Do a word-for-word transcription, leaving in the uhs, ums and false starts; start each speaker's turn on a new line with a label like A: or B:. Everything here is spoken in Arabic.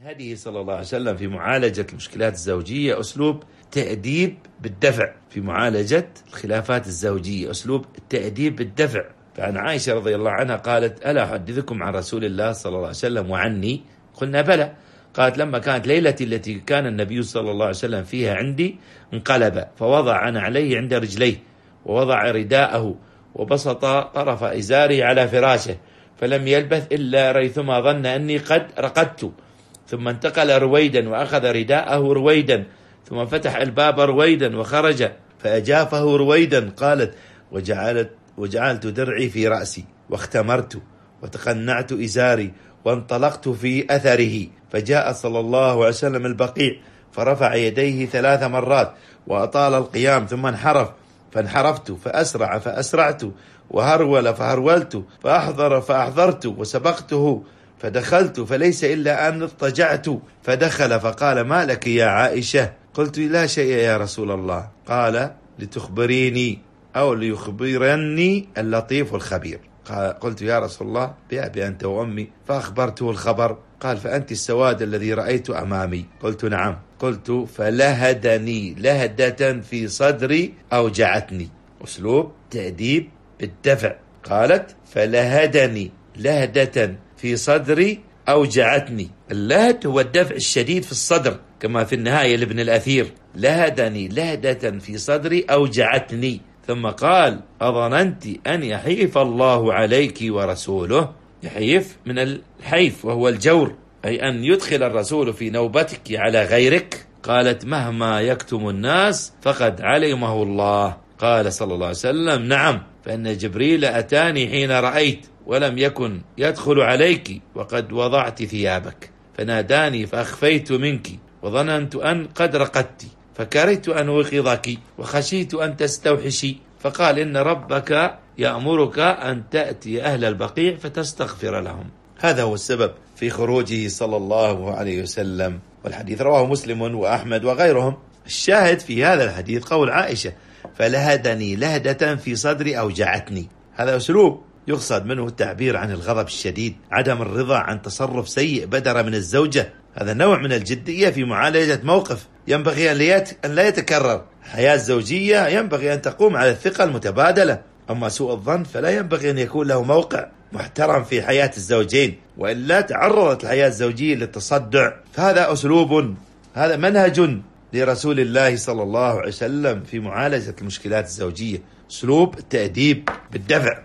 A: هديه صلى الله عليه وسلم في معالجة المشكلات الزوجية أسلوب تأديب بالدفع. في معالجة الخلافات الزوجية أسلوب التأديب بالدفع. فعن عائشة رضي الله عنها قالت: ألا أحدثكم عن رسول الله صلى الله عليه وسلم وعني؟ قلنا: بلى. قالت: لما كانت ليلتي التي كان النبي صلى الله عليه وسلم فيها عندي انقلب فوضع عليه عند رجليه ووضع رداءه وبسط طرف إزاري على فراشه فلم يلبث إلا ريثما ظن أني قد رقدت، ثم انتقل رويدا وأخذ رداءه رويدا ثم فتح الباب رويدا وخرج فأجافه رويدا. قالت: وجعلت وجعلت درعي في رأسي واختمرت وتقنعت إزاري وانطلقت في أثره، فجاء صلى الله عليه وسلم البقيع فرفع يديه ثلاث مرات وأطال القيام ثم انحرف فانحرفت فأسرع فأسرعت وهرول فهرولت فأحضر فأحضرت وسبقته فدخلت فليس إلا أن اضطجعت فدخل فقال: ما لك يا عائشة؟ قلت: لا شيء يا رسول الله. قال: لتخبريني أو ليخبرني اللطيف الخبير. قلت: يا رسول الله بأبي أنت وأمي. فأخبرته الخبر. قال: فأنت السواد الذي رأيت أمامي. قلت: نعم. قلت: فلهدني لهدة في صدري أوجعتني. أسلوب تأديب بالدفع. قالت: فلهدني لهدة في صدري أوجعتني. اللهد هو الدفع الشديد في الصدر، كما في النهاية لابن الأثير: لهدني لهدة في صدري أوجعتني. ثم قال: أظننت أن يحيف الله عليك ورسوله؟ يحيف من الحيف وهو الجور، أي أن يدخل الرسول في نوبتك على غيرك. قالت: مهما يكتم الناس فقد علمه الله. قال صلى الله عليه وسلم: نعم، فإن جبريل أتاني حين رأيت ولم يكن يدخل عليك وقد وضعت ثيابك، فناداني فأخفيت منك وظننت أن قد رقدت فكرهت أن أوقظك وخشيت أن تستوحشي، فقال: إن ربك يأمرك أن تأتي أهل البقيع فتستغفر لهم. هذا هو السبب في خروجه صلى الله عليه وسلم، والحديث رواه مسلم وأحمد وغيرهم. الشاهد في هذا الحديث قول عائشة: فلهدني لهدة في صدري أوجعتني. هذا أسلوب يقصد منه التعبير عن الغضب الشديد، عدم الرضا عن تصرف سيء بدر من الزوجة. هذا نوع من الجدية في معالجة موقف ينبغي أن لا يتكرر. الحياة الزوجية ينبغي أن تقوم على الثقة المتبادلة، أما سوء الظن فلا ينبغي أن يكون له موقع محترم في حياة الزوجين، وإلا تعرضت الحياة الزوجية للتصدع. فهذا أسلوب، هذا منهج لرسول الله صلى الله عليه وسلم في معالجة المشكلات الزوجية، أسلوب التأديب بالدفع.